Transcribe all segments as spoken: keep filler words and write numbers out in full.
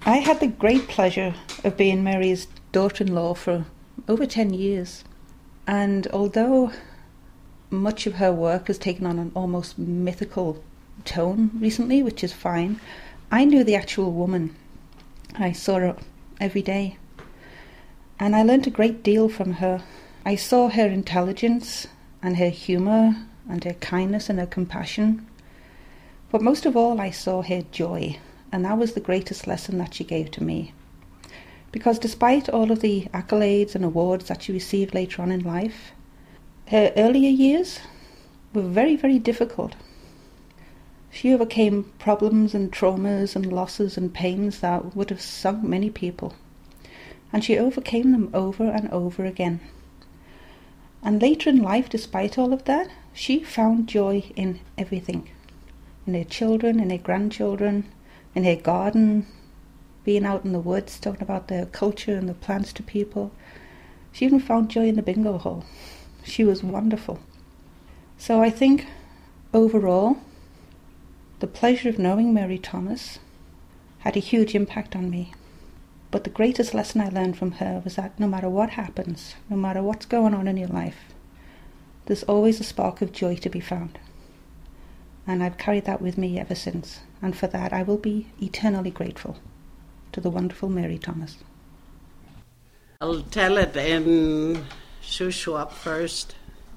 I had the great pleasure of being Mary's daughter-in-law for over ten years. And although much of her work has taken on an almost mythical tone recently, which is fine, I knew the actual woman. I saw her every day. And I learned a great deal from her. I saw her intelligence and her humour and her kindness and her compassion. But most of all, I saw her joy. And that was the greatest lesson that she gave to me. Because despite all of the accolades and awards that she received later on in life, her earlier years were very, very difficult. She overcame problems and traumas and losses and pains that would have sunk many people. And she overcame them over and over again. And later in life, despite all of that, she found joy in everything. In her children, in her grandchildren, in her garden, being out in the woods, talking about their culture and the plants to people. She even found joy in the bingo hall. She was wonderful. So I think, overall, the pleasure of knowing Mary Thomas had a huge impact on me. But the greatest lesson I learned from her was that no matter what happens, no matter what's going on in your life, there's always a spark of joy to be found. And I've carried that with me ever since. And for that, I will be eternally grateful to the wonderful Mary Thomas. I'll tell it in Shuswap first.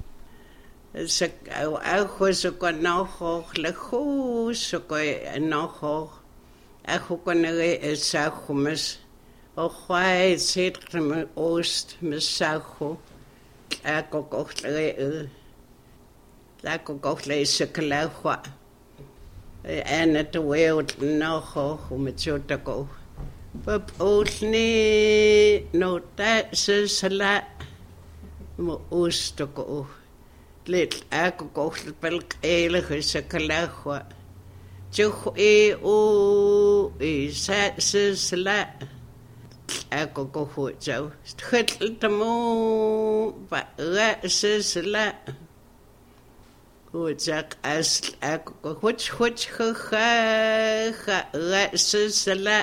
I was a noho, leho, so a noho. I hook on a sahumus, or why said from Ost, Miss Sahu, I go go lay, I go go lay Sakalahua. And at the world, noho, whom it's your to go. But only no taxes a lot. Ost to go. Let alcohol belk elige kalahwa. Juch e o e saxes la alcohol jo. Schittel de mo ba raxes la. Goed jak as alcohol which which ha ha raxes la.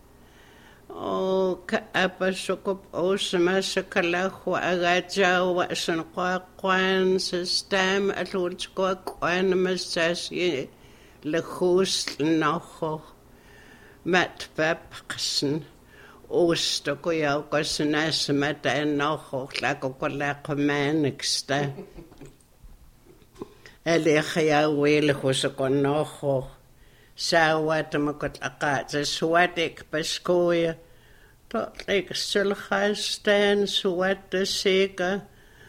O ka apa sokop o sama sakalahwa agaja wa san kwa kwan system atulch kwa kwan masasi le khus noho mat papqsen osto ko ya ko snas mat noho la ko la komanixta ele khaya wel khus ko noho sawat makot aqat swatek paskoya to like sulkhastan swat seka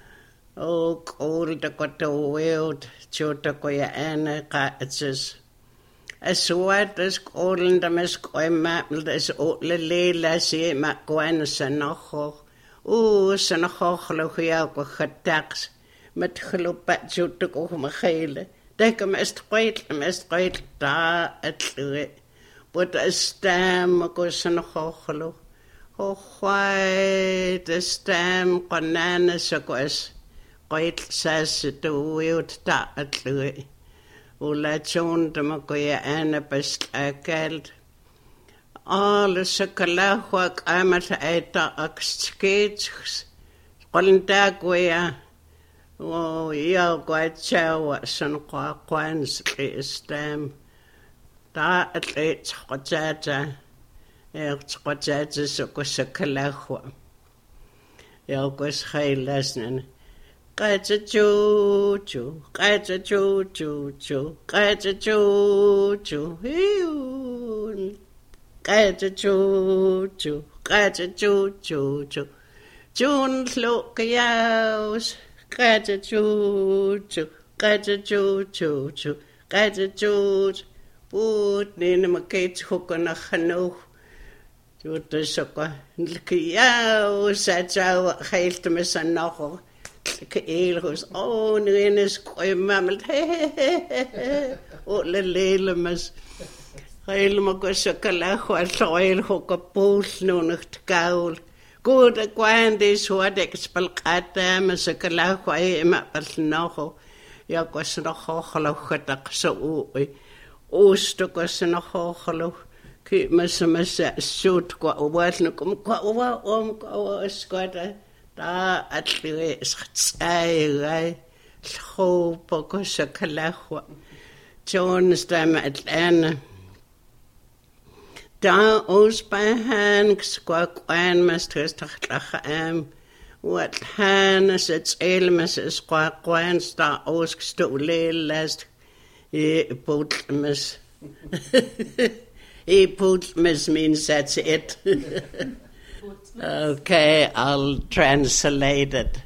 o all the got the world chota ko ya ana qatses aswat is all the mes ko ma is o le le se ma kwan sanoho o sanoho khlo ya ko khataks met khlopat chota ko makhele Dek mest quite mest quite da at it. But a stem goes in a hochlo. Oh, why the stem bananas goes quite says to wild da at it. Ula chon the magoya and a best I killed. All the sakalahwak I'm at a skates. Qualintagwea. Oh, yeah, quite chow, son, quans, stem. Da at least, Hojata, it's Hojata, so was a calahua. Yelgos high lesson. Kaja choo, kaja choo, choo, choo, kaja choo, choo, hee, kaja choo, choo, kaja choo, choo, choo. June look yows. Kaja choo choo, kaja choo choo choo, kaja choo. Put in my cage hook on a hano. You the sucker, Kiao, such our hail to Miss Anoho. Kail who's own in his coy mammal. Oh, the lelemus. Hail Mogosakalaho, soil hook a pool, no not cowl. Good a quandis what expelk at them as a calahway mapal noho. Yakwas no hoholo hatak so oostokos no hoholo. Ki masa masa shoot kwa uwal kum kwa uwa om kwa squad da atli tsai rai ho poko sa kalahwa Jones dam Atlanta da os by hand kwa kwan masters tachlach am wat hannes it's elmes is kwa kwan sta os stole last e potmes e potmes means that's it. Okay, I'll translate it.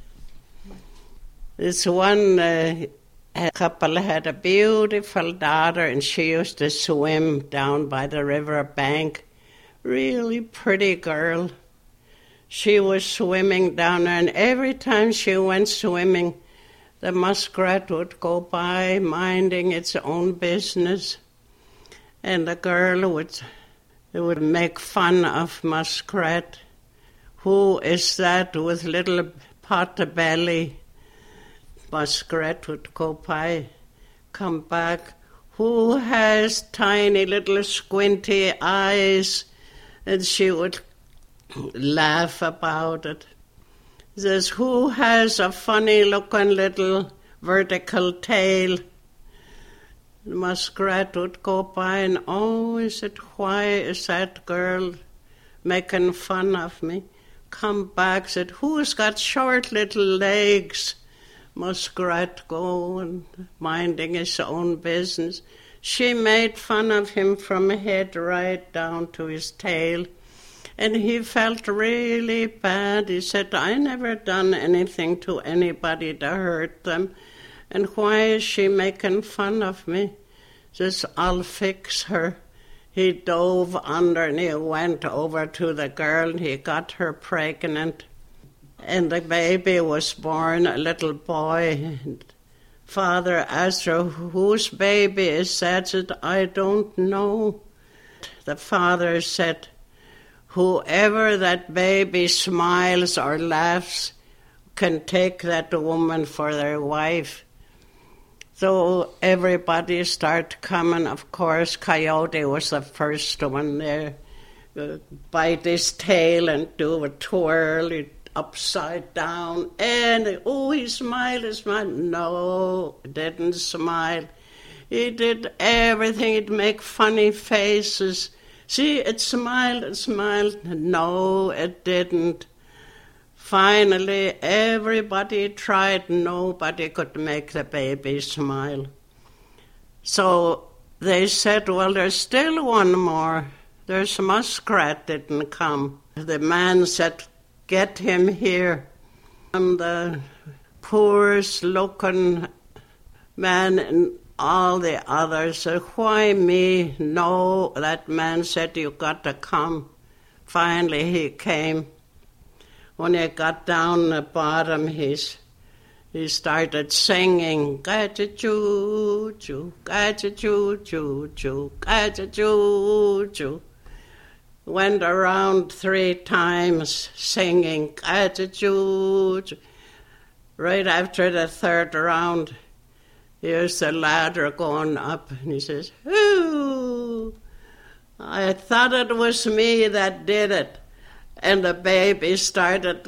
This one uh, couple had a beautiful daughter, and she used to swim down by the river bank. Really pretty girl. She was swimming down there, and every time she went swimming, the muskrat would go by minding its own business. And the girl would, would make fun of muskrat. Who is that with little pot belly? Muskrat would go by, come back. Who has tiny little squinty eyes? And she would laugh about it. Says, who has a funny looking little vertical tail? The muskrat would go by and, oh, is it, why is that girl making fun of me? Come back, said, who's got short little legs? Muskrat going, minding his own business. She made fun of him from head right down to his tail. And he felt really bad. He said, I never done anything to anybody to hurt them. And why is she making fun of me? Says, I'll fix her. He dove under and he went over to the girl and he got her pregnant. And the baby was born, a little boy. Father asked her, whose baby is that? Said, I don't know. The father said, whoever that baby smiles or laughs can take that woman for their wife. So everybody started coming. Of course, Coyote was the first one there. Uh, bite his tail and do a twirl, he'd upside down. And, oh, he smiled, he smiled. No, he didn't smile. He did everything. He'd make funny faces. See, it smiled, it smiled. No, it didn't. Finally, everybody tried. Nobody could make the baby smile. So they said, well, there's still one more. There's a muskrat didn't come. The man said, get him here. And the poorest looking man and all the others said, why me? No, that man said, you got to come. Finally, he came. When he got down the bottom, he's, he started singing, Ga-cha-choo-choo, Ga-cha-choo-choo-choo, Ga-cha-choo-choo. Went around three times singing, Ga-cha-choo-choo. Right after the third round, here's the ladder going up, and he says, ooh, I thought it was me that did it. And the baby started,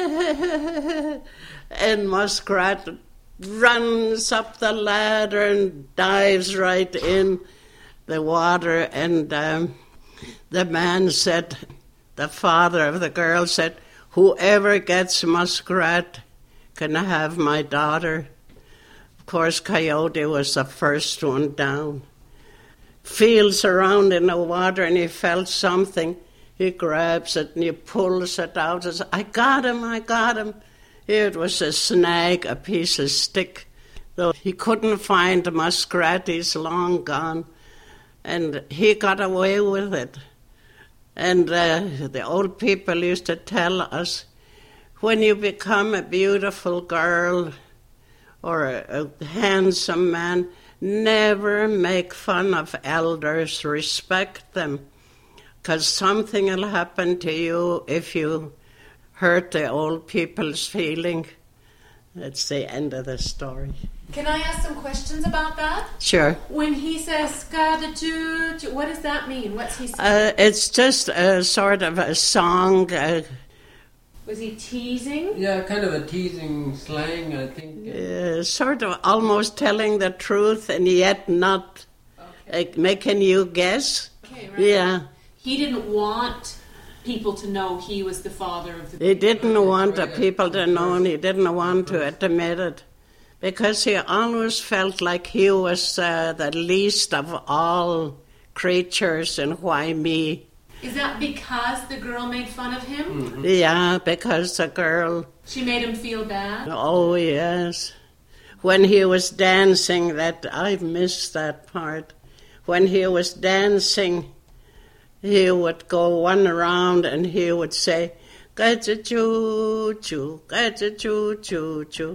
and Muskrat runs up the ladder and dives right in the water. And um, the man said, the father of the girl said, whoever gets Muskrat can have my daughter. Of course, Coyote was the first one down. Feels around in the water and he felt something. He grabs it and he pulls it out and says, I got him, I got him. Here it was a snag, a piece of stick. Though he couldn't find the muskrat, he's long gone. And he got away with it. And uh, the old people used to tell us, when you become a beautiful girl or a, a handsome man, never make fun of elders, respect them. Because something will happen to you if you hurt the old people's feeling. That's the end of the story. Can I ask some questions about that? Sure. When he says "skadaju," what does that mean? What's he saying? Uh, it's just a sort of a song. Uh, Was he teasing? Yeah, kind of a teasing slang, I think. uh, sort of almost telling the truth and yet not Okay. uh, making you guess. Okay, right. Yeah. He didn't want people to know he was the father of the He baby. didn't want the people to know, and he didn't want to admit it, because he always felt like he was uh, the least of all creatures, and why me? Is that because the girl made fun of him? Mm-hmm. Yeah, because the girl, She made him feel bad? oh yes. When he was dancing, that I missed that part. When he was dancing, he would go one round and he would say, "Ga-cha-choo-choo, ga-cha-choo-choo-choo."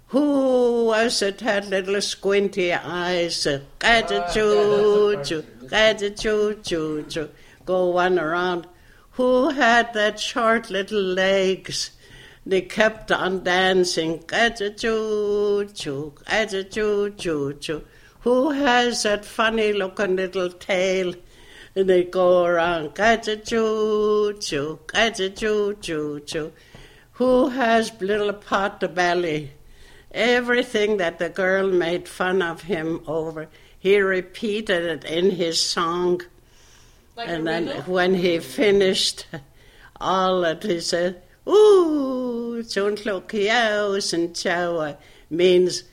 Who was it had little squinty eyes? Ga-cha-choo-choo, ga-cha-choo-choo-choo. Go one around. Who had that short little legs? They kept on dancing. Ga-cha-choo-choo, ga-cha-choo-choo-choo. Who has that funny looking little tail? And they go around, ga-cha-choo-choo, ga-cha-choo-choo-choo. Who has little pot belly? Everything that the girl made fun of him over, he repeated it in his song. Like And a then riddle? when he finished all that, he said, "Ooh, chuntlokiyao and chawa," means,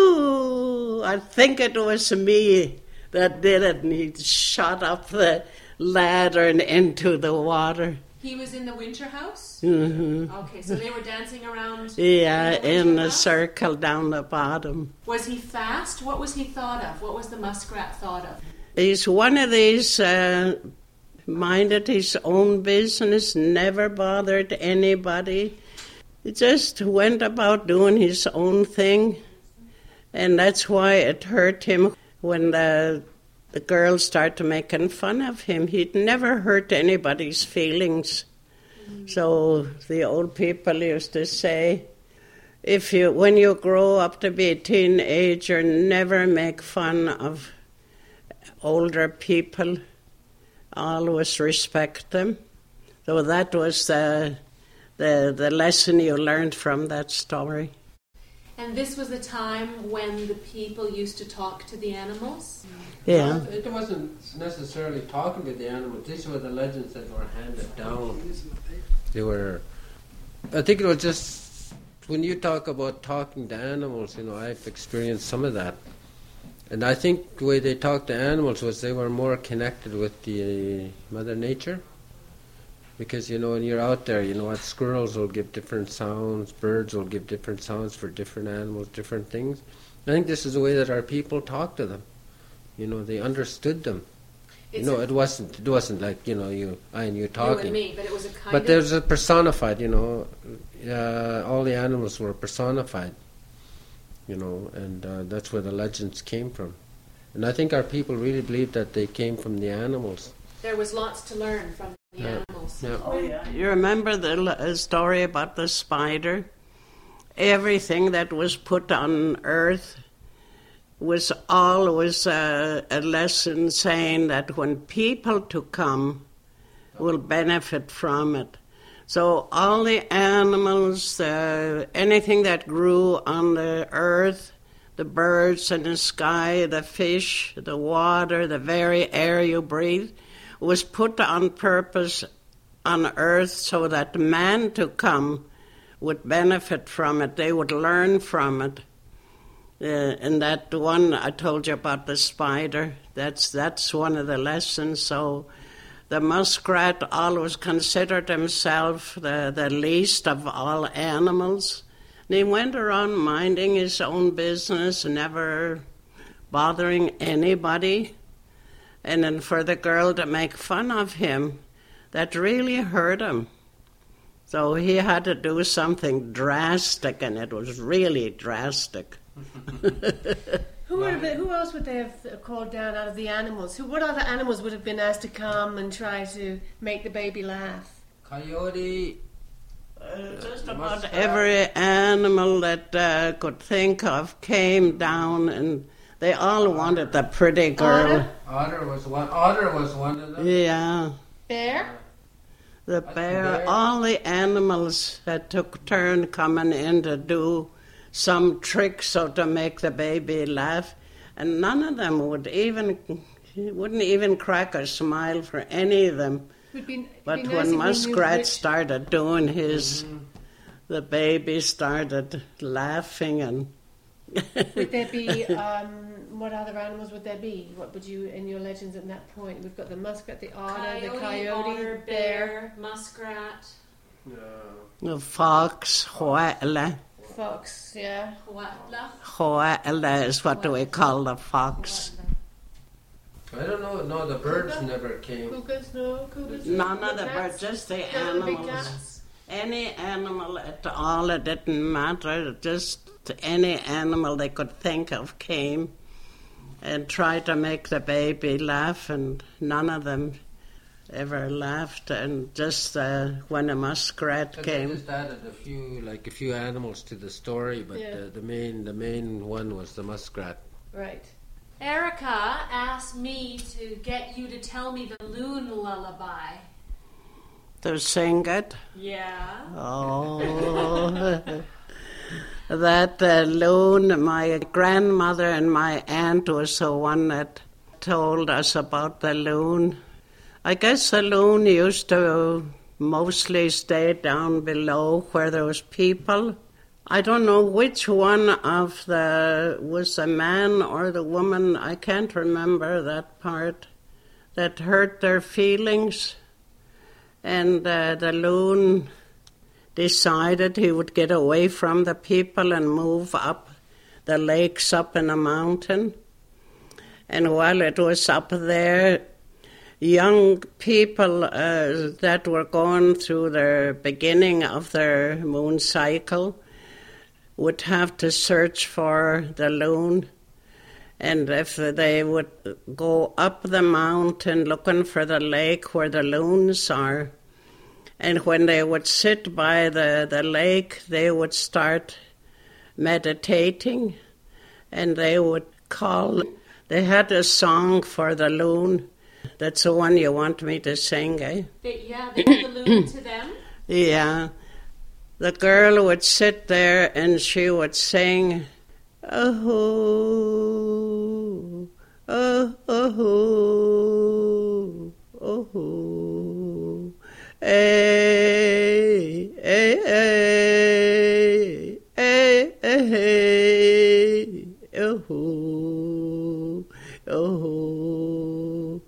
"Ooh, I think it was me that did it." And he shot up the ladder and into the water. He was in the winter house? hmm Okay, so they were dancing around Yeah, the in winter a house? circle down the bottom. Was he fast? What was he thought of? What was the muskrat thought of? He's one of these, uh, minded his own business, never bothered anybody. He just went about doing his own thing. And that's why it hurt him when the, the girls started making fun of him. He'd never hurt anybody's feelings. Mm. So the old people used to say, if you, when you grow up to be a teenager, never make fun of older people. Always respect them. So that was the, the, the lesson you learned from that story. And this was a time when the people used to talk to the animals? Yeah. It wasn't necessarily talking to the animals. These were the legends that were handed down. They were, I think it was just, when you talk about talking to animals, you know, I've experienced some of that. And I think the way they talked to animals was they were more connected with the uh, Mother Nature. Because, you know, when you're out there, you know what, squirrels will give different sounds, birds will give different sounds for different animals, different things. I think this is the way that our people talk to them. You know, they understood them. It's you know, a, it wasn't it wasn't like, you know, you I and you you talking. and me, but it was a kind But of... there's a personified, you know, uh, all the animals were personified, you know, and uh, that's where the legends came from. And I think our people really believe that they came from the animals. There was lots to learn from the Yeah. animals. Yeah. Oh, yeah. You remember the l- uh, story about the spider? Everything that was put on earth was always uh, a lesson saying that when people to come will benefit from it. So all the animals, uh, anything that grew on the earth, the birds in the sky, the fish, the water, the very air you breathe, was put on purpose on earth so that man to come would benefit from it. They would learn from it. Uh, and that one I told you about the spider, that's that's one of the lessons. So the muskrat always considered himself the, the least of all animals. And he went around minding his own business, never bothering anybody. And then for the girl to make fun of him, that really hurt him. So he had to do something drastic, and it was really drastic. Who would have been, who else would they have called down out of the animals? Who, what other animals would have been asked to come and try to make the baby laugh? Coyote, Uh, just The about muskrat. every animal that uh, could think of came down, and they all wanted the pretty girl. Otter? Otter was one. Otter was one of them. Yeah, Bear? the That's the bear. bear. All the animals that took turn coming in to do some trick so to make the baby laugh, and none of them would even wouldn't even crack a smile for any of them. Would be, But be nice if when we knew Muskrat which- started doing his, the baby started laughing, and Would there be, um, what other animals would there be? What would you, in your legends at that point? We've got the muskrat, the otter, the coyote, otter, bear, muskrat, No. the fox, Hoala. fox, yeah. huatla. Hoala is what do we call the fox. I don't know. No, the birds never came. Cougars, no, cougars. None of the Cats? birds, just the No, the big animals. cats. Any animal at all, it didn't matter. Just any animal they could think of came and tried to make the baby laugh, and none of them ever laughed. And just uh, when a muskrat They came, just added a few, like a few animals to the story, but Yeah. the, the main, the main one was the muskrat. Right. Erica asked me to get you to tell me the loon lullaby. to sing it. Yeah. Oh, that uh, loon, my grandmother and my aunt was the one that told us about the loon. I guess the loon used to mostly stay down below where there was people. I don't know which one of the, was the man or the woman, I can't remember that part, that hurt their feelings. And uh, the loon decided he would get away from the people and move up the lakes up in a mountain. And while it was up there, young people uh, that were going through the beginning of their moon cycle would have to search for the loon. And if they would go up the mountain looking for the lake where the loons are, and when they would sit by the, the lake, they would start meditating, and they would call, they had a song for the loon. That's the one you want me to sing, eh? They, yeah, they gave the loon to them. Yeah. The girl would sit there and she would sing, oh, oh, oh, oh, hey, hey, hey, hey, hey, oh, oh,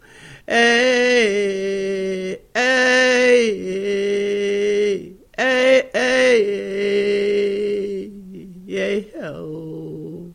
hey, hey, hey, hey, yeah, oh,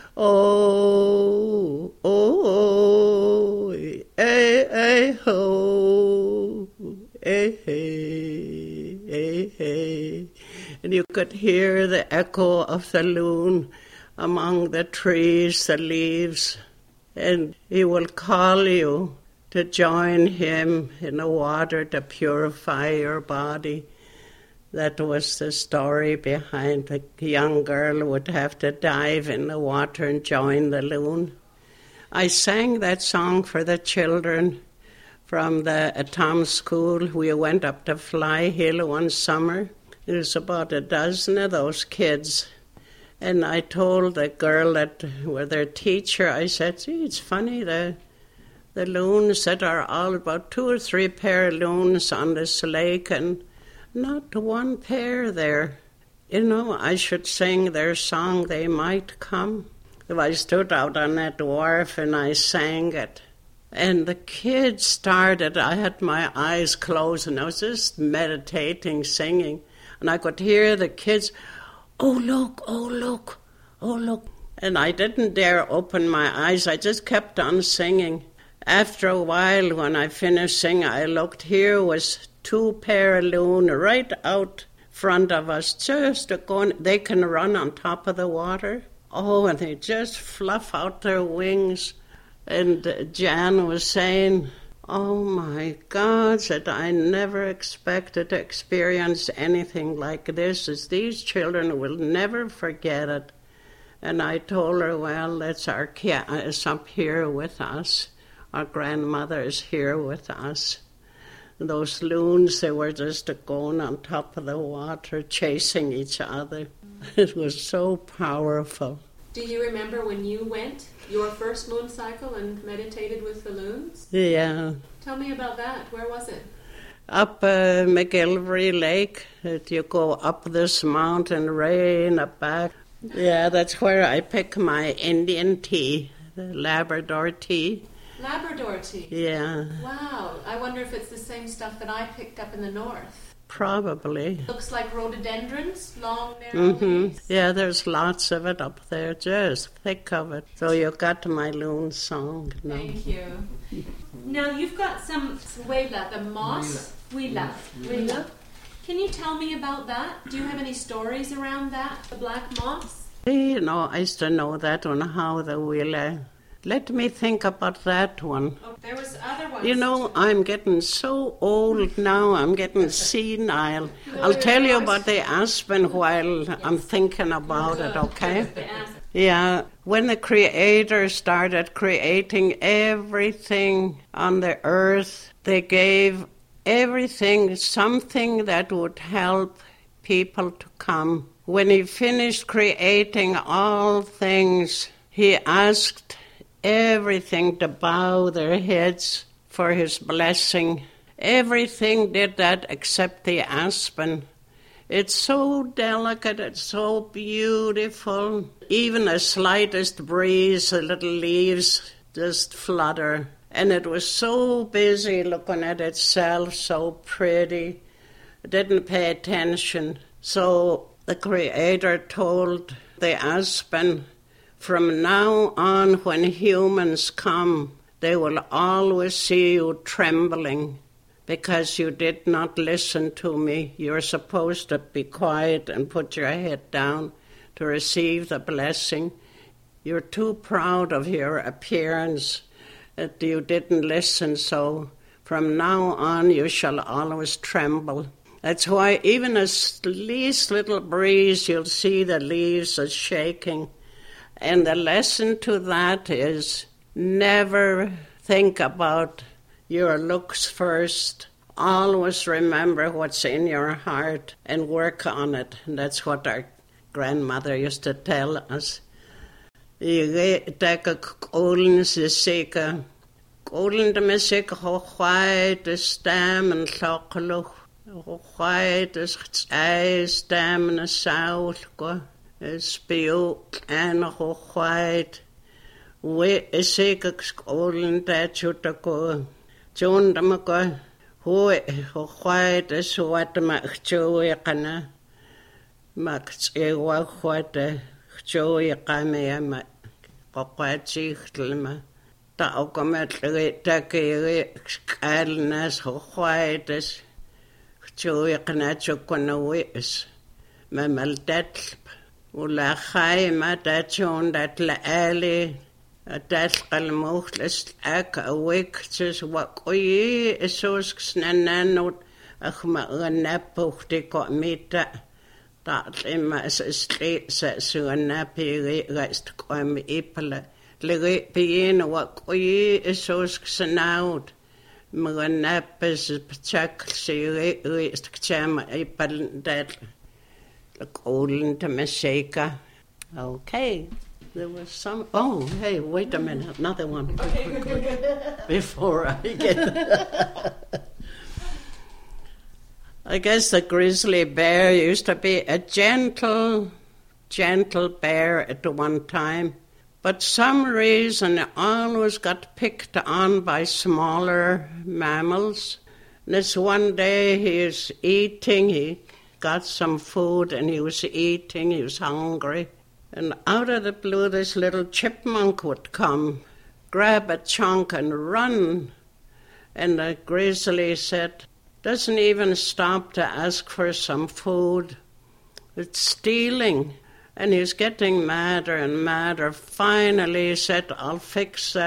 oh, oh, hey, hey, oh, hey, hey, hey, hey. And you could hear the echo of the loon among the trees, the leaves, and he will call you to join him in the water to purify your body. That was the story behind the young girl would have to dive in the water and join the loon. I sang that song for the children from the Atom School. We went up to Fly Hill one summer. There was about a dozen of those kids. And I told the girl that were their teacher, I said, see, it's funny, the the loons that are all about two or three pair of loons on this lake, and not one pair there. You know, I should sing their song, They Might Come. If I stood out on that wharf and I sang it. And the kids started, I had my eyes closed and I was just meditating, singing. And I could hear the kids, oh, look, oh, look, oh, look. And I didn't dare open my eyes. I just kept on singing. After a while, when I finished singing, I looked. Here was two pair of loon right out front of us, just going. They can run on top of the water. Oh, and they just fluff out their wings. And Jan was saying, Oh my God, said I never expected to experience anything like this, as these children will never forget it. And I told her, well, that's our Kia is up here with us. Our grandmother is here with us. Those loons, they were just going on top of the water, chasing each other. It was so powerful. Do you remember when you went, your first moon cycle, and meditated with the loons? Yeah. Tell me about that. Where was it? Up uh, McGillivray Lake. That you go up this mountain, rain up back. Yeah, that's where I pick my Indian tea, the Labrador tea. Labrador tea? Yeah. Wow. I wonder if it's the same stuff that I picked up in the north. Probably. Looks like rhododendrons, long, narrow Mm-hmm. leaves. Yeah, there's lots of it up there, just thick of it. So you got my loon song now. Thank you. Now you've got some wela, the moss. Wela. Wela. Can you tell me about that? Do you have any stories around that, the black moss? You know, I used to know that one, how the wheeler. Let me think about that one. Oh, there was other ones. You know, I'm getting so old now, I'm getting senile. I'll tell you about the aspen while I'm thinking about it, okay? The aspen. Yeah, when the Creator started creating everything on the earth, they gave everything something that would help people to come. When He finished creating all things, He asked everything to bow their heads for His blessing. Everything did that except the aspen. It's so delicate, it's so beautiful. Even the slightest breeze, the little leaves just flutter. And it was so busy looking at itself, so pretty. It didn't pay attention. So the Creator told the aspen, from now on when humans come, they will always see you trembling because you did not listen to me. You're supposed to be quiet and put your head down to receive the blessing. You're too proud of your appearance that you didn't listen, so from now on you shall always tremble. That's why even a least little breeze, you'll see the leaves are shaking. And the lesson to that is never think about your looks first. Always remember what's in your heart and work on it. And that's what our grandmother used to tell us. Take a golden sika, golden to sick, white the stem and chocolate, white as eye stem and a south go. Spiuk and white. We is sick golden that you to go. John Damago, who white is what Mac Joey Kana. Max Ewa what Joey Kamea. Qoqaatiigtlama taokamatlaga takiri qaalnas hoqaitas chuiqnachukunawis mamaltatl ula khaima tachon datla ali atalqalmuxlas ak awiktis waqoyi esos snananut akhma ganapukti komita Tatlima is a straight set so a nappy rest quam ipala. Lere pien what we is so snout. Maganap is a pachak, she rest cham ipal that the golden to Meshaka. Okay, there was some. Oh, hey, wait a minute, another one. Quick, quick, quick. Before I get. I guess the grizzly bear used to be a gentle, gentle bear at one time, but some reason it always got picked on by smaller mammals. This one day he was eating, he got some food and he was eating, he was hungry, and out of the blue this little chipmunk would come, grab a chunk and run, and the grizzly said, doesn't even stop to ask for some food. It's stealing. And he's getting madder and madder. Finally he said, I'll fix that.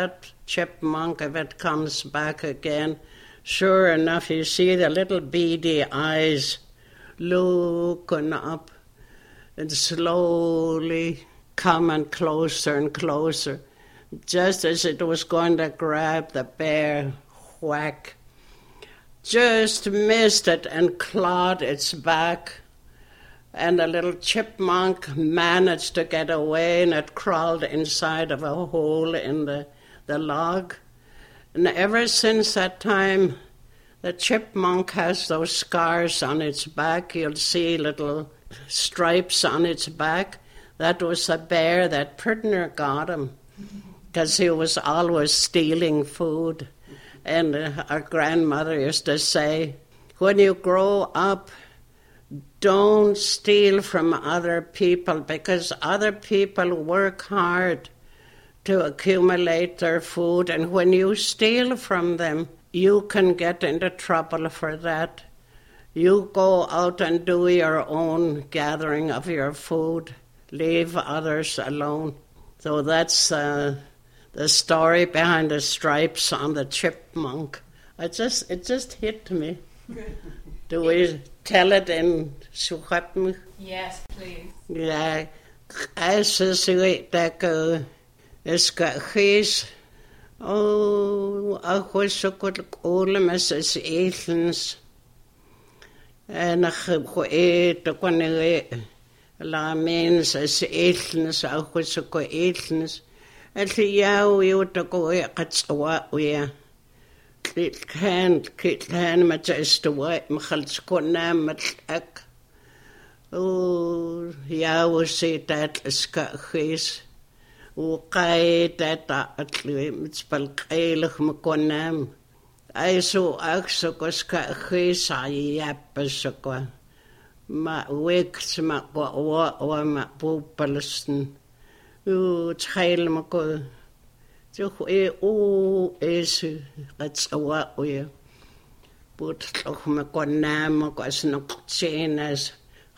chipmunk, if it comes back again, sure enough, you see the little beady eyes looking up and slowly coming closer and closer. Just as it was going to grab the bear, whack, just missed it and clawed its back. And the little chipmunk managed to get away, and it crawled inside of a hole in the, the log. And ever since that time, the chipmunk has those scars on its back. You'll see little stripes on its back. That was the bear that prisoner got him, because he was always stealing food. And uh, our grandmother used to say, when you grow up, don't steal from other people, because other people work hard to accumulate their food, and when you steal from them, you can get into trouble for that. You go out and do your own gathering of your food. Leave others alone. So that's uh, the story behind the stripes on the chipmunk. I just it just hit me. Do we tell it in Sukhotmi? Yes, please. Yeah, I say that it's got his. Oh, I was so good. All of us is Asians, and I go eat the one. La means as Asians, I was so good Asians. And the yow you to go at what we are. Kit hand, kit hand, much as to what Machalskona, much ek. Oh, yow say that is got his. Okay, that at it's Balkailich Maconam. I saw Axocos got his, I yap as a qua. Ma wakes ma what or ma population. Oh, child maco. So, oh, is that's a what we put of Maconam, was no chain as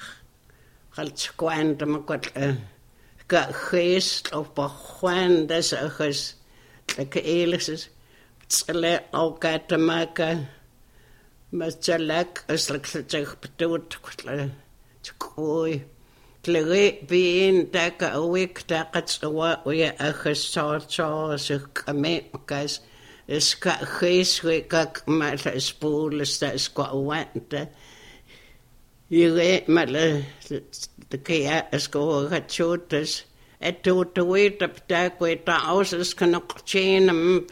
Halsquand Macot. Got geest of Bahuan, des ergens, like Elises, Tsele, ook uit te maken, met Jalek, is like such a bedoeld, to kooi. Tlere being dekker a week, dekkets a what we ergens saw, saw, zich kamekes, is got geest, we got met a spool, is that is got went. You read met the key is go at shooters. It to the wait up deck with the houses cannot chain them.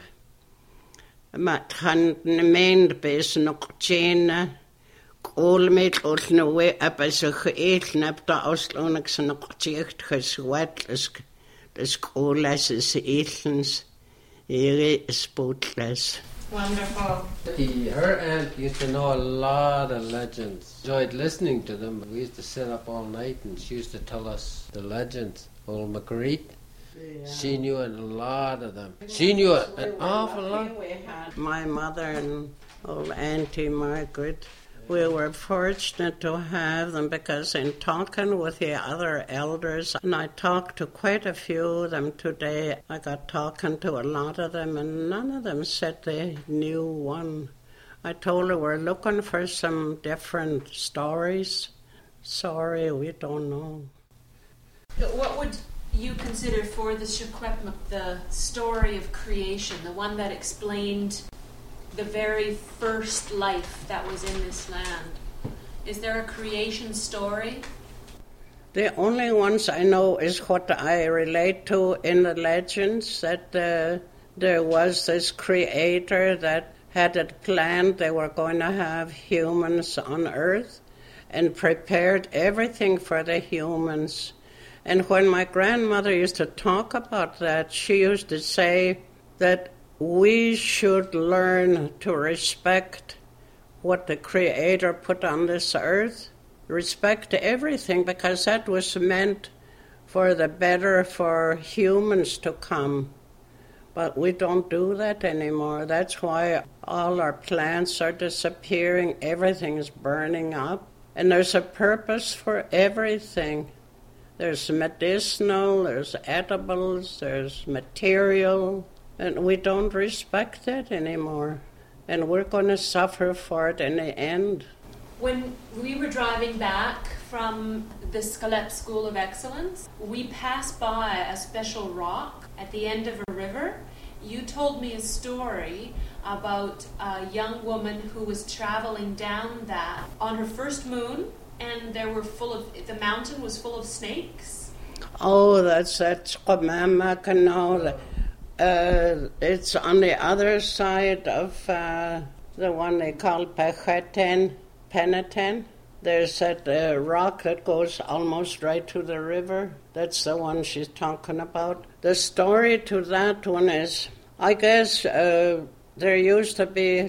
Mat hand the main base not chain. All made all no way up as a eight nap the Auslonix and not checked his wet as the school as his Asians. He is bootless. Wonderful. The, her aunt used to know a lot of legends. Enjoyed listening to them. We used to sit up all night and she used to tell us the legends. Old Marguerite, yeah. She knew a lot of them. She knew an awful lot. My mother and old Auntie Margaret, we were fortunate to have them because in talking with the other elders, and I talked to quite a few of them today, I got talking to a lot of them and none of them said they knew one. I told her we're looking for some different stories. Sorry, we don't know. What would you consider for the Secwepemc the story of creation, the one that explained the very first life that was in this land? Is there a creation story? The only ones I know is what I relate to in the legends, that uh, there was this creator that had it planned they were going to have humans on earth and prepared everything for the humans. And when my grandmother used to talk about that, she used to say that we should learn to respect what the Creator put on this earth, respect everything, because that was meant for the better for humans to come. But we don't do that anymore. That's why all our plants are disappearing, everything is burning up, and there's a purpose for everything. There's medicinal, there's edibles, there's material. And we don't respect that anymore. And we're going to suffer for it in the end. When we were driving back from the Scalep School of Excellence, we passed by a special rock at the end of a river. You told me a story about a young woman who was traveling down that on her first moon, and there were full of the mountain was full of snakes. Oh, that's that's Qamama Canal. Uh, it's on the other side of uh, the one they call Pecheten, Peneten. There's that uh, rock that goes almost right to the river. That's the one she's talking about. The story to that one is, I guess uh, there used to be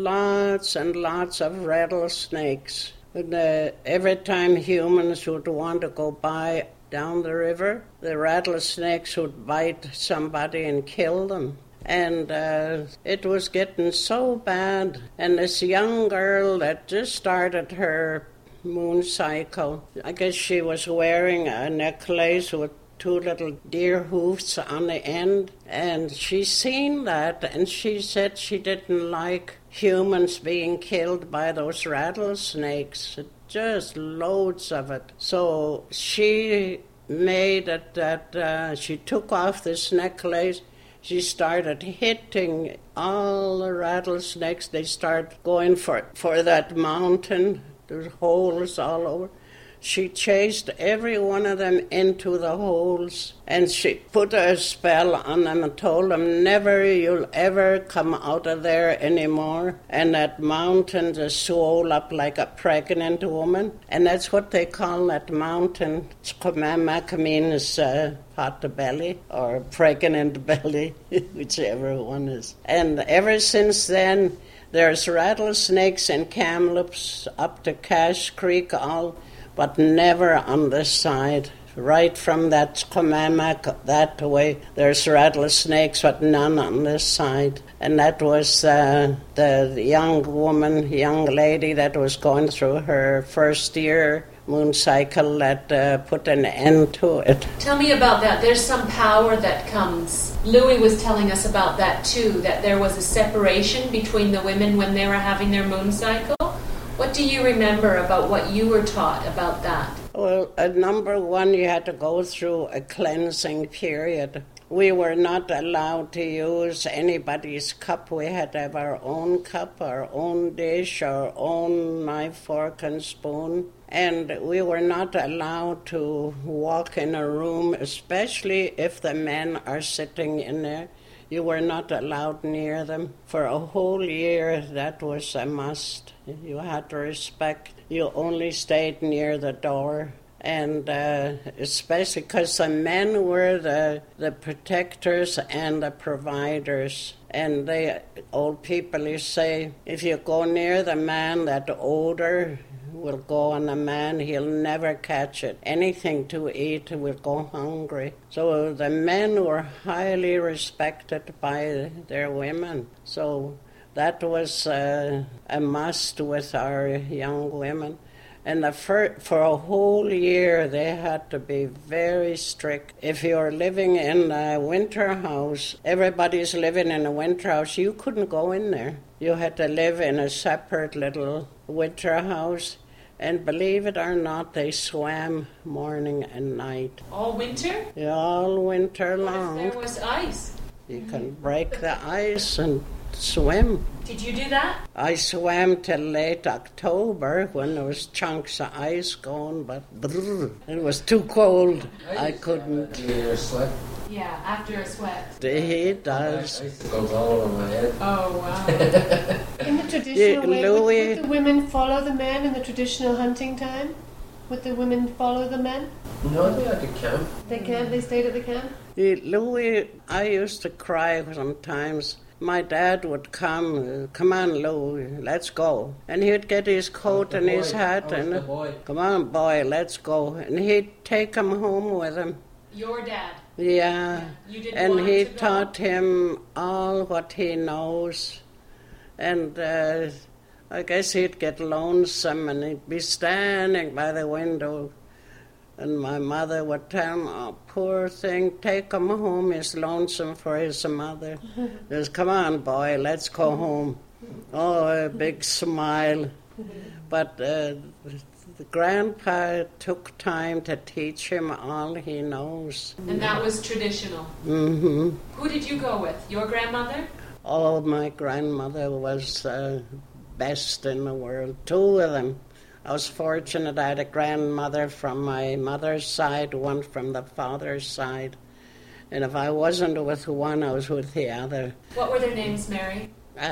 lots and lots of rattlesnakes. And, uh, every time humans would want to go by down the river, the rattlesnakes would bite somebody and kill them. And uh, it was getting so bad. And this young girl that just started her moon cycle, I guess she was wearing a necklace with two little deer hoofs on the end. And she seen that, and she said she didn't like humans being killed by those rattlesnakes. Just loads of it. So she made it that uh, she took off this necklace. She started hitting all the rattlesnakes. They started going for, for that mountain. There's holes all over. She chased every one of them into the holes, and she put a spell on them and told them, never, you'll ever come out of there anymore. And that mountain just swelled up like a pregnant woman. And that's what they call that mountain. Qamama means uh, pot belly or pregnant belly, whichever one is. And ever since then, there's rattlesnakes in Kamloops up to Cache Creek, all, but never on this side. Right from that Qamama that way, there's rattlesnakes, but none on this side. And that was uh, the young woman, young lady that was going through her first year moon cycle that uh, put an end to it. Tell me about that. There's some power that comes. Louis was telling us about that too, that there was a separation between the women when they were having their moon cycle. What do you remember about what you were taught about that? Well, uh, number one, you had to go through a cleansing period. We were not allowed to use anybody's cup. We had to have our own cup, our own dish, our own knife, fork, and spoon. And we were not allowed to walk in a room, especially if the men are sitting in there. You were not allowed near them. For a whole year, that was a must. You had to respect. You only stayed near the door. And uh, especially because the men were the, the protectors and the providers. And they, old people, you say, if you go near the man, that odor will go on the man. He'll never catch it. Anything to eat will go hungry. So the men were highly respected by their women. So that was uh, a must with our young women. And the fir- for a whole year, they had to be very strict. If you were living in a winter house, everybody's living in a winter house, you couldn't go in there. You had to live in a separate little winter house. And believe it or not, they swam morning and night. All winter? Yeah, all winter long. What if there was ice? You can break the ice and swim. Did you do that? I swam till late October when there was chunks of ice going, but brrr, it was too cold. I couldn't. You sweat. Yeah, after a sweat. The heat does. Ice goes all over my head. Oh, wow. In the traditional Yeah, way, would, Louis- would the women follow the men in the traditional hunting time? Would the women follow the men? No, they had to camp. They can't. They stayed at the camp. Yeah, Louis, I used to cry sometimes. My dad would come, come on, Louis, let's go. And he'd get his coat and boy. his hat I was and, the boy. come on, boy, let's go. And he'd take him home with him. Your dad. Yeah, You didn't and want he him to go? taught him all what he knows. And uh, I guess he'd get lonesome and he'd be standing by the window And my mother would tell him, oh, poor thing, take him home. He's lonesome for his mother. He says, come on, boy, let's go home. Oh, a big smile. But uh, the grandpa took time to teach him all he knows. And that was traditional. Mm-hmm. Who did you go with? Your grandmother? Oh, my grandmother was uh, best in the world. Two of them. I was fortunate I had a grandmother from my mother's side, one from the father's side. And if I wasn't with one, I was with the other. What were their names, Mary?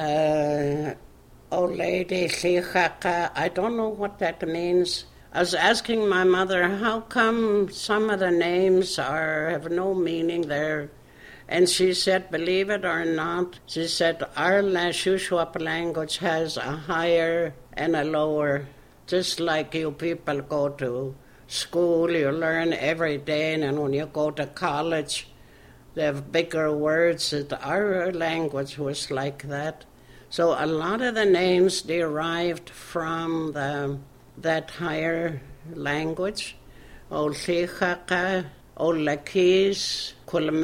Uh, old lady, Chlichaka, I don't know what that means. I was asking my mother, how come some of the names are have no meaning there? And she said, believe it or not, she said, our Shuswap language has a higher and a lower. Just like you people go to school, you learn every day, and then when you go to college, they have bigger words. Our language was like that. So a lot of the names derived from the, that higher language. Ol Chlichaka, Ol Lakis,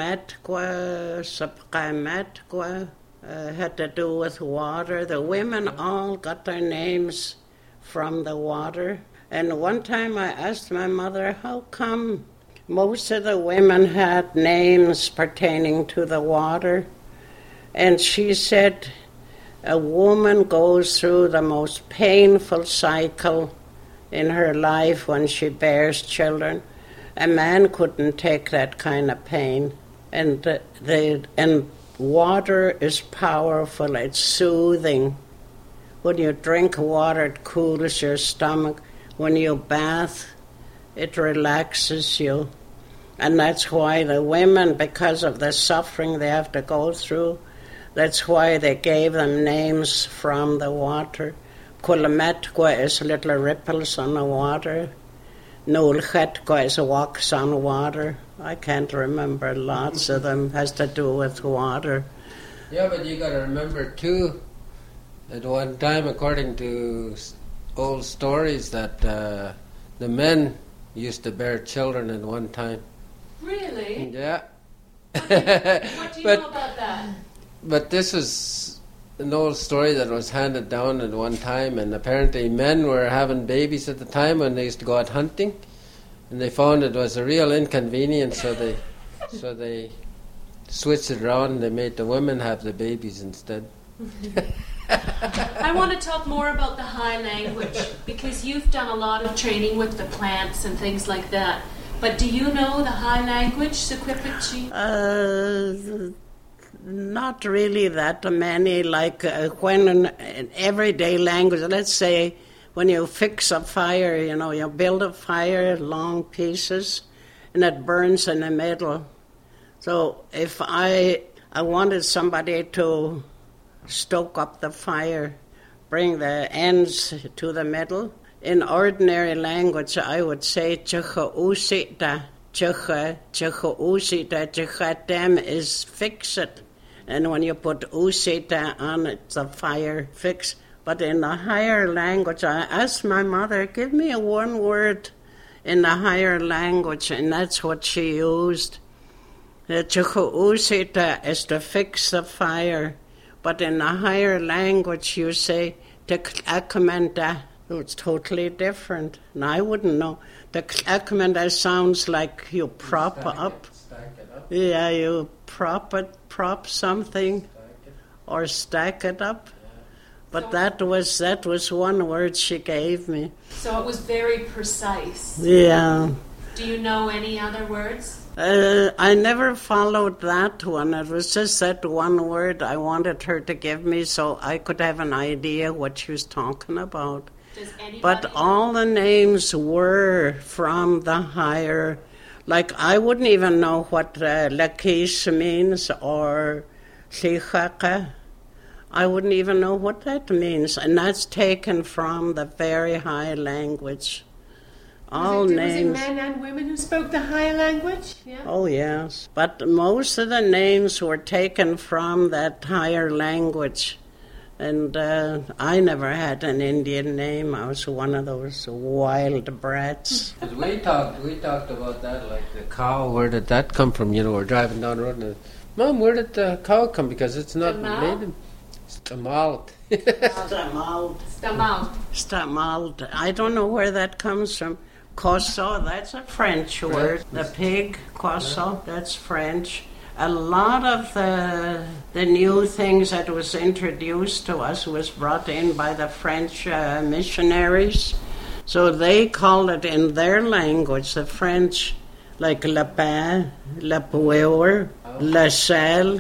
Kulmetkwa, Sapkametkwa, uh, had to do with water. The women all got their names from the water. And one time I asked my mother, how come most of the women had names pertaining to the water? And she said, a woman goes through the most painful cycle in her life when she bears children. A man couldn't take that kind of pain. And the, the and water is powerful, it's soothing. When you drink water, it cools your stomach. When you bath, it relaxes you. And that's why the women, because of the suffering they have to go through, that's why they gave them names from the water. Kulametkwa is little ripples on the water. Nulchetkwa is walks on water. I can't remember. Lots of them has to do with water. Yeah, but you got to remember too, at one time, according to old stories, that uh, the men used to bear children at one time. Really? Yeah. What do you, what do you But- know about that? But this is an old story that was handed down at one time, and apparently men were having babies at the time when they used to go out hunting, and they found it was a real inconvenience, so they so they switched it around and they made the women have the babies instead. I want to talk more about the High language because you've done a lot of training with the plants and things like that. But do you know the High language, Secwepemc? Uh, not really that many. Like uh, when in, in everyday language, let's say when you fix a fire, you know, you build a fire, long pieces, and it burns in the middle. So if I I wanted somebody to stoke up the fire, bring the ends to the middle, in ordinary language, I would say "Chicha usita, chicha, chicha usita, chicha dem" is fix it. And when you put usita on it, the fire fix. But in the higher language, I asked my mother, give me a one word in the higher language, and that's what she used. The chicha usita is to fix the fire. But in the higher language, you say "teklakamenta." It's totally different. And I wouldn't know. Teklakamenta sounds like you prop Stack up. It, stack it up. Yeah, you prop it, prop something, Stack it. or stack it up. But So- that was that was one word she gave me. So it was very precise. Yeah. Do you know any other words? Uh, I never followed that one. It was just that one word I wanted her to give me so I could have an idea what she was talking about. Does anybody But know? all the names were from the higher. Like, I wouldn't even know what uh, Lakish means or Chlichaka. I wouldn't even know what that means. And that's taken from the very high language. All was, it, names. was it men and women who spoke the High language? Yeah. Oh, yes. But most of the names were taken from that higher language. And uh, I never had an Indian name. I was one of those wild brats. 'Cause we talked, we talked about that, like the cow. Where did that come from? You know, we're driving down the road and, Mom, where did the cow come? Because it's not Stamalt? native. Stamalt. Stamalt. Stamalt. Stamalt. I don't know where that comes from. Cosso, that's a French word. The pig, cosso, that's French. A lot of the, the new things that was introduced to us was brought in by the French uh, missionaries. So they called it in their language, the French, like le pain, le poire, le sel,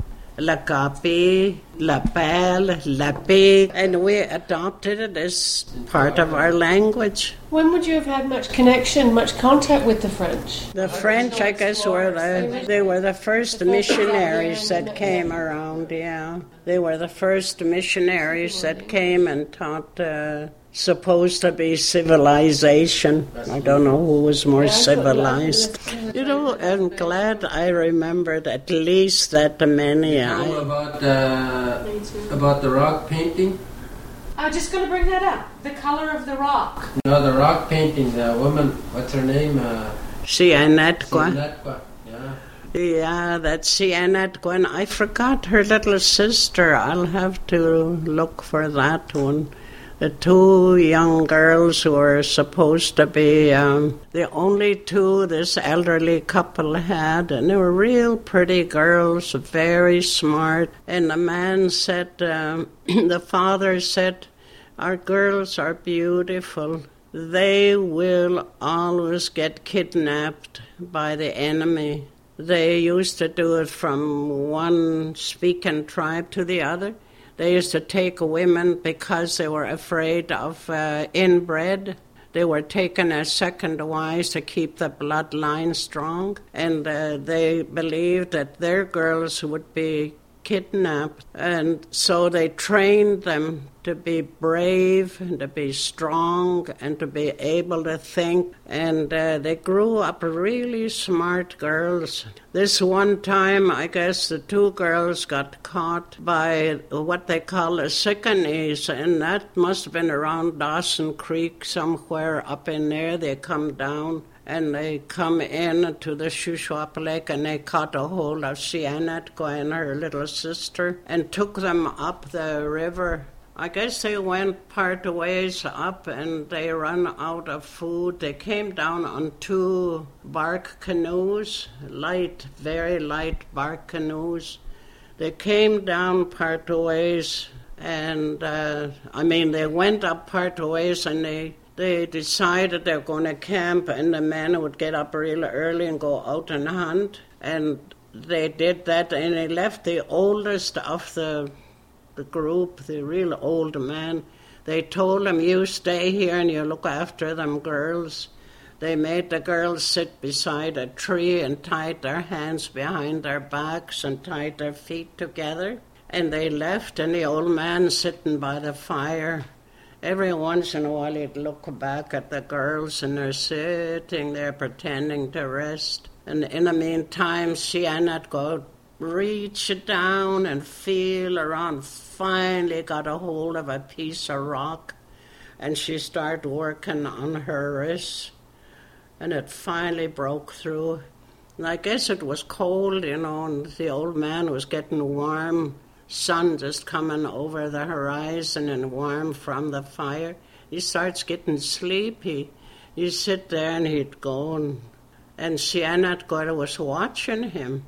la copy, la pelle, la pig, and we adopted it as part of our language. When would you have had much connection, much contact with the French? The French, I guess, were the, they were the first missionaries that came around, yeah. They were the first missionaries that came and taught uh, supposed to be civilization. I don't know who was more civilized. You know, I'm glad I remembered at least that many. You know about, uh, about the rock painting? I'm just going to bring that up. The color of the rock. No, the rock painting, the woman, what's her name? Uh, Sianetqua. Sianetqua, yeah. Yeah, that's Sianetqua. I forgot her little sister. I'll have to look for that one. The two young girls who were supposed to be um, the only two this elderly couple had, and they were real pretty girls, very smart. And the man said, um, the father said, our girls are beautiful. They will always get kidnapped by the enemy. They used to do it from one speaking tribe to the other. They used to take women because they were afraid of uh, inbred. They were taken as second wives to keep the bloodline strong. And uh, they believed that their girls would be kidnapped. And so they trained them to be brave and to be strong and to be able to think. And uh, they grew up really smart girls. This one time, I guess the two girls got caught by what they call a sickanese, and that must have been around Dawson Creek somewhere up in there. They come down and they come in to the Shuswap Lake, and they caught a hold of Sianetqua and her little sister and took them up the river. I guess they went part ways up and they run out of food. They came down on two bark canoes, light, very light bark canoes. They came down part ways and, uh, I mean, they went up part ways and they, they decided they were going to camp, and the men would get up real early and go out and hunt. And they did that, and they left the oldest of the the group, the real old man. They told him, you stay here and you look after them girls. They made the girls sit beside a tree and tied their hands behind their backs and tied their feet together. And they left, and the old man sitting by the fire. Every once in a while he'd look back at the girls, and they're sitting there pretending to rest. And in the meantime, Sianetqua reach down and feel around, finally got a hold of a piece of rock, and she started working on her wrist, and it finally broke through. And I guess it was cold, you know, and the old man was getting warm, sun just coming over the horizon and warm from the fire. He starts getting sleepy. You sit there and he'd go, and, and Sianetqua was watching him.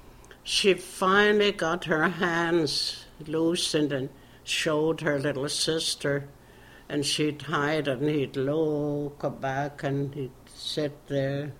She finally got her hands loosened and showed her little sister, and she'd hide and he'd look back and he'd sit there.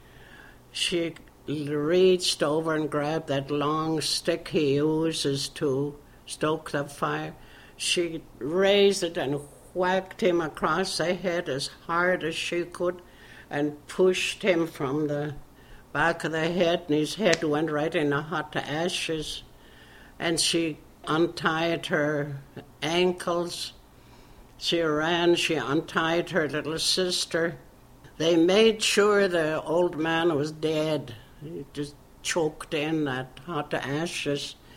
She reached over and grabbed that long stick he uses to stoke the fire. She raised it and whacked him across the head as hard as she could and pushed him from the back of the head, and his head went right in the hot ashes. And she untied her ankles. She ran, she untied her little sister. They made sure the old man was dead. He just choked in that hot ashes.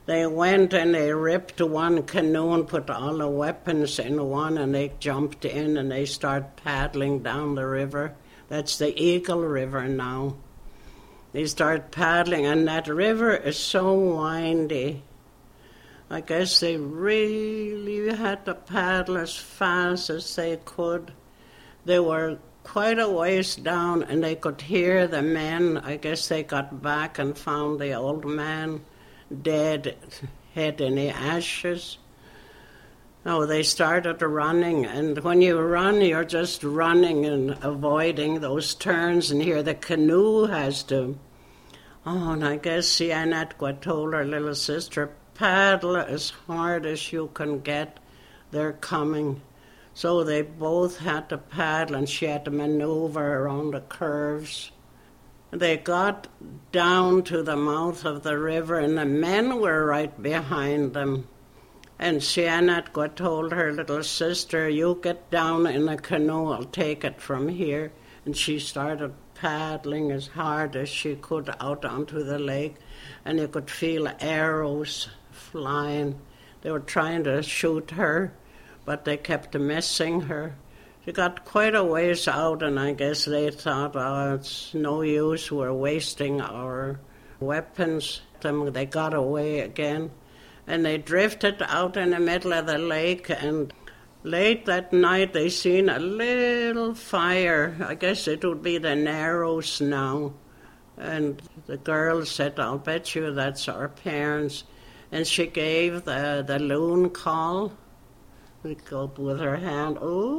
They went and they ripped one canoe and put all the weapons in one, and they jumped in and they start paddling down the river. That's the Eagle River now. They start paddling, and that river is so windy. I guess they really had to paddle as fast as they could. They were quite a ways down, and they could hear the men. I guess they got back and found the old man dead, head in the ashes. Oh, they started running, and when you run, you're just running and avoiding those turns, and here the canoe has to. Oh, and I guess Sianatqua told her little sister, paddle as hard as you can get. They're coming. So they both had to paddle, and she had to maneuver around the curves. They got down to the mouth of the river, and the men were right behind them. And Sianatqua told her little sister, you get down in a canoe, I'll take it from here. And she started paddling as hard as she could out onto the lake, and you could feel arrows flying. They were trying to shoot her, but they kept missing her. She got quite a ways out, and I guess they thought, oh, it's no use, we're wasting our weapons. They got away again, and they drifted out in the middle of the lake, and late that night they seen a little fire. I guess it would be the Narrows now. And the girl said, I'll bet you that's our parents. And she gave the, the loon call. We go up with her hand,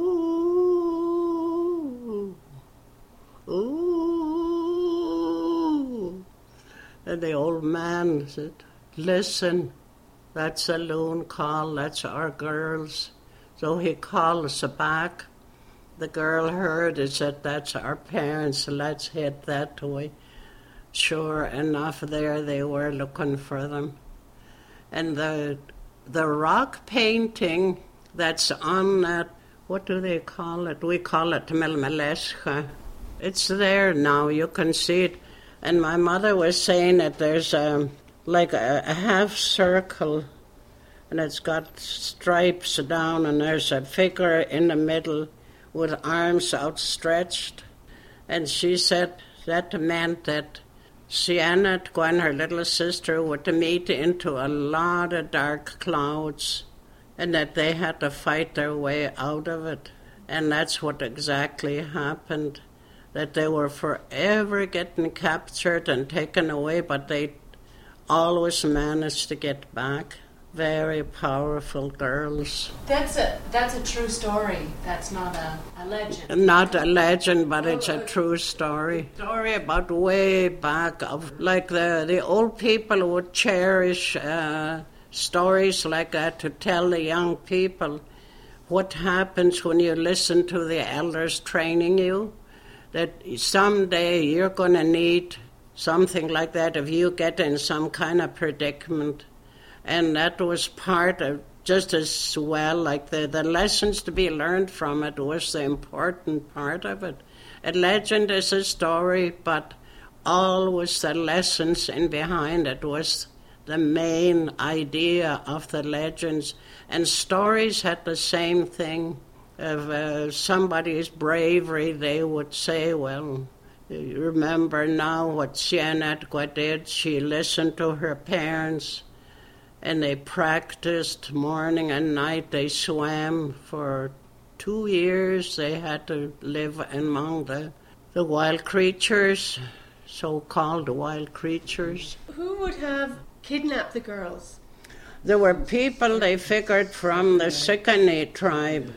ooh, ooh. And the old man said, listen, that's a loon call, that's our girls. So he called us back. The girl heard and said, that's our parents, let's head that way. Sure enough, there they were looking for them. And the the rock painting that's on that, what do they call it? We call it Melmelescha. It's there now, you can see it. And my mother was saying that there's a, like a, a half circle, and it's got stripes down, and there's a figure in the middle with arms outstretched. And she said that meant that Sianatqua and her little sister were to meet into a lot of dark clouds, and that they had to fight their way out of it. And that's what exactly happened, that they were forever getting captured and taken away, but they always managed to get back. Very powerful girls. That's a that's a true story. That's not a, a legend. Not a legend, but it's a true story. Story about way back of, like the, the old people would cherish uh, stories like that to tell the young people what happens when you listen to the elders training you, that someday you're going to need something like that if you get in some kind of predicament. And that was part of, just as well, like the, the lessons to be learned from it was the important part of it. A legend is a story, but always the lessons in behind it was the main idea of the legends. And stories had the same thing. Of uh, somebody's bravery, they would say, well, you remember now what Sianatqua did. She listened to her parents, and they practiced morning and night. They swam for two years. They had to live among the, the wild creatures, so-called wild creatures. Who would have kidnapped the girls? There were people, they figured, from the Sicanee tribe,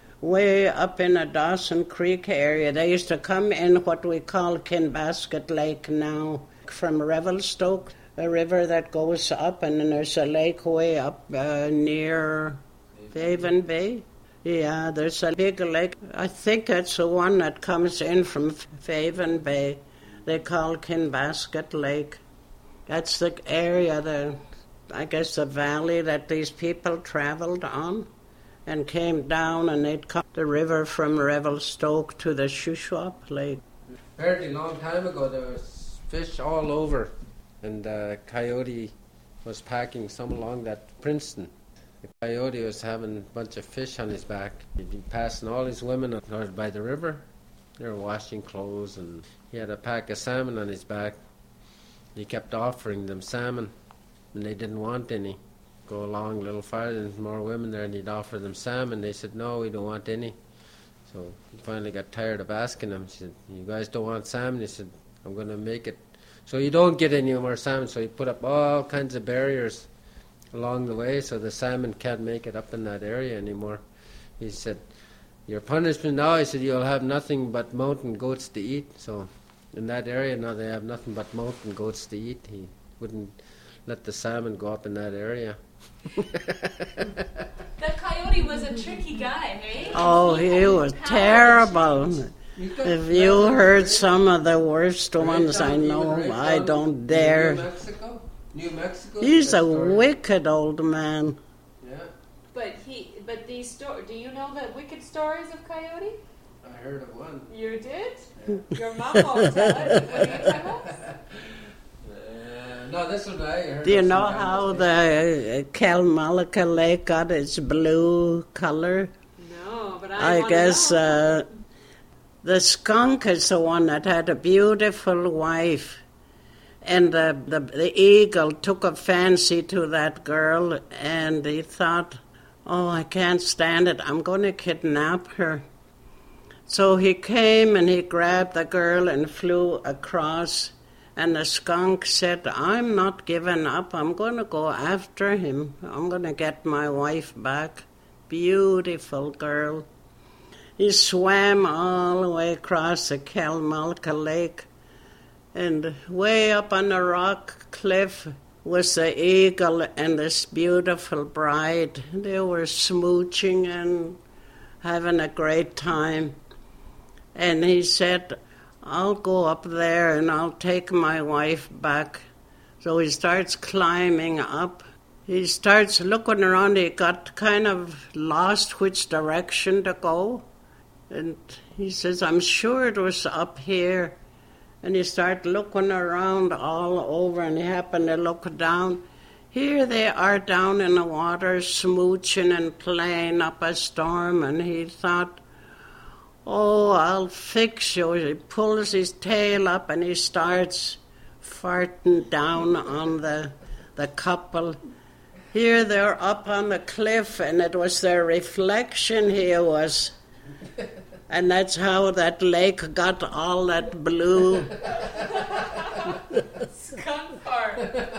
way up in the Dawson Creek area. They used to come in what we call Kinbasket Lake now, from Revelstoke, a river that goes up, and then there's a lake way up uh, near Faven Bay. Yeah, there's a big lake. I think it's the one that comes in from Faven Bay. They call Kinbasket Lake. That's the area, the I guess the valley that these people traveled on and came down, and they'd come the river from Revelstoke to the Shuswap Lake. Fairly long time ago, there was fish all over. And uh, coyote was packing some along that Princeton. The coyote was having a bunch of fish on his back. He'd been passing all his women out by the river. They were washing clothes, and he had a pack of salmon on his back. He kept offering them salmon, and they didn't want any. Go along a little farther, and more women there, and he'd offer them salmon. They said, no, we don't want any. So he finally got tired of asking them. He said, you guys don't want salmon? He said, I'm going to make it so you don't get any more salmon. So he put up all kinds of barriers along the way so the salmon can't make it up in that area anymore. He said, your punishment now, he said, you'll have nothing but mountain goats to eat. So in that area now they have nothing but mountain goats to eat. He wouldn't let the salmon go up in that area. That coyote was a tricky guy, eh? Oh, he was terrible. If you heard some of the worst ones, I know, I don't dare. New Mexico? New Mexico? He's a wicked old man. Yeah, But he, but these sto- do you know the wicked stories of Coyote? I heard of one. You did? Your mom won't tell it. Will you tell us? Uh, no, this one I heard. Do you of know some how famous the uh, Kelmalika Lake got its blue color? No, but I, I wanna guess know. uh, the skunk is the one that had a beautiful wife. And the, the the eagle took a fancy to that girl, and he thought, oh, I can't stand it, I'm going to kidnap her. So he came and he grabbed the girl and flew across, and the skunk said, I'm not giving up, I'm going to go after him. I'm going to get my wife back. Beautiful girl. He swam all the way across the Kelmalka Lake, and way up on the rock cliff was the eagle and this beautiful bride. They were smooching and having a great time. And he said, I'll go up there and I'll take my wife back. So he starts climbing up. He starts looking around. He got kind of lost which direction to go. And he says, I'm sure it was up here. And he started looking around all over, and he happened to look down. Here they are down in the water, smooching and playing up a storm. And he thought, oh, I'll fix you. He pulls his tail up, and he starts farting down on the, the couple. Here they're up on the cliff, and it was their reflection here was... And that's how that lake got all that blue. Skunk part.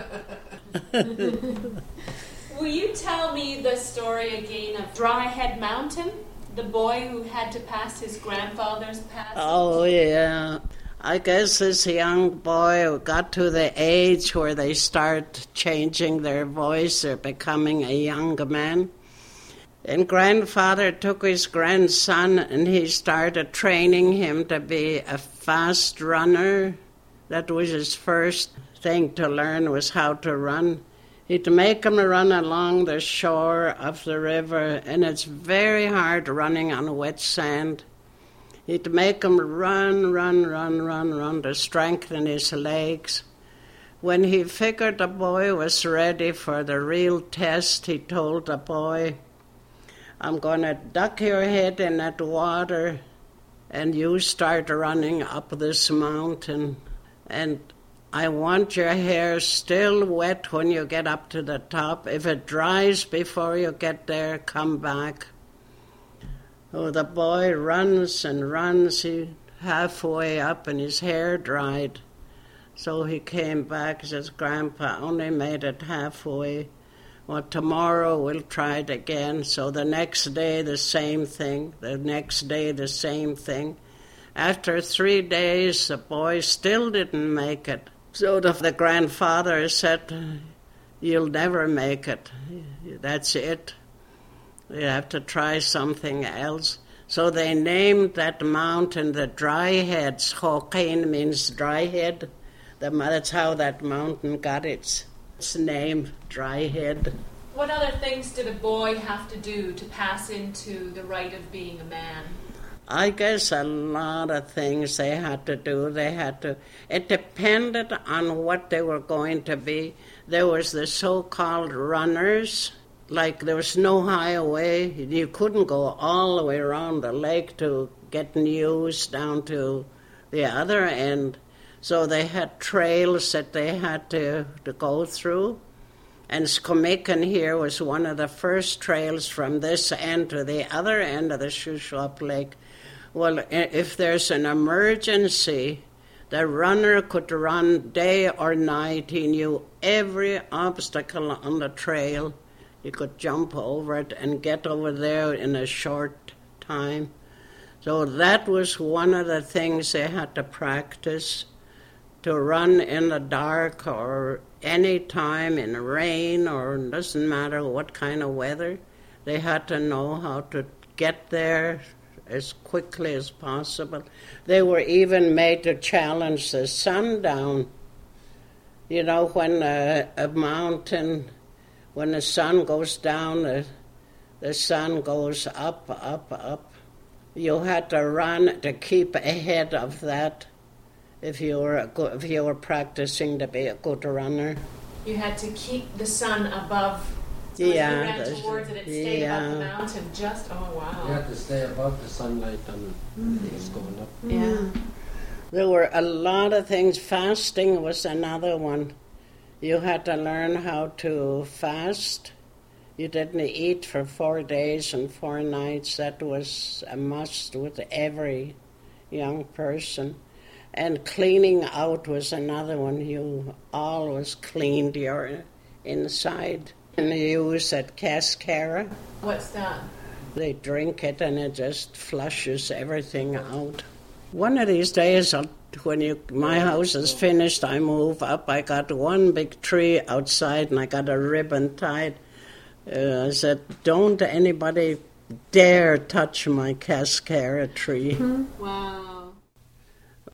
Will you tell me the story again of Dry Head Mountain? The boy who had to pass his grandfather's pass? Oh, yeah. I guess this young boy got to the age where they start changing their voice or becoming a young man. And grandfather took his grandson and he started training him to be a fast runner. That was his first thing to learn, was how to run. He'd make him run along the shore of the river, and it's very hard running on wet sand. He'd make him run, run, run, run, run to strengthen his legs. When he figured the boy was ready for the real test, he told the boy, I'm going to duck your head in that water and you start running up this mountain. And I want your hair still wet when you get up to the top. If it dries before you get there, come back. Oh, the boy runs and runs. He halfway up and his hair dried. So he came back and says, Grandpa, only made it halfway. Well, tomorrow we'll try it again. So the next day, the same thing. The next day, the same thing. After three days, the boy still didn't make it. So the, the grandfather said, you'll never make it. That's it. You have to try something else. So they named that mountain the Dry Heads. Hokain means dry head. The, that's how that mountain got its Its name, Dry Head. What other things did a boy have to do to pass into the right of being a man? I guess a lot of things they had to do. They had to, it depended on what they were going to be. There was the so-called runners, like there was no highway. You couldn't go all the way around the lake to get news down to the other end. So they had trails that they had to, to go through. And Skomikan here was one of the first trails from this end to the other end of the Shuswap Lake. Well, if there's an emergency, the runner could run day or night. He knew every obstacle on the trail. You could jump over it and get over there in a short time. So that was one of the things they had to practice, to run in the dark or any time in rain, or it doesn't matter what kind of weather. They had to know how to get there as quickly as possible. They were even made to challenge the sundown. You know, when a, a mountain, when the sun goes down, the, the sun goes up, up, up. You had to run to keep ahead of that if you were a good, if you were practicing to be a good runner. You had to keep the sun above. So Yeah, as you ran that's- towards it, it stayed yeah. above the mountain. Just oh wow. You have to stay above the sunlight and it's going up. Yeah. There were a lot of things. Fasting was another one. You had to learn how to fast. You didn't eat for four days and four nights. That was a must with every young person. And cleaning out was another one. You always cleaned your inside. And they use that cascara. What's that? They drink it and it just flushes everything out. One of these days, I'll, when you, my house is finished, I move up. I got one big tree outside and I got a ribbon tied. Uh, I said, don't anybody dare touch my cascara tree. Wow.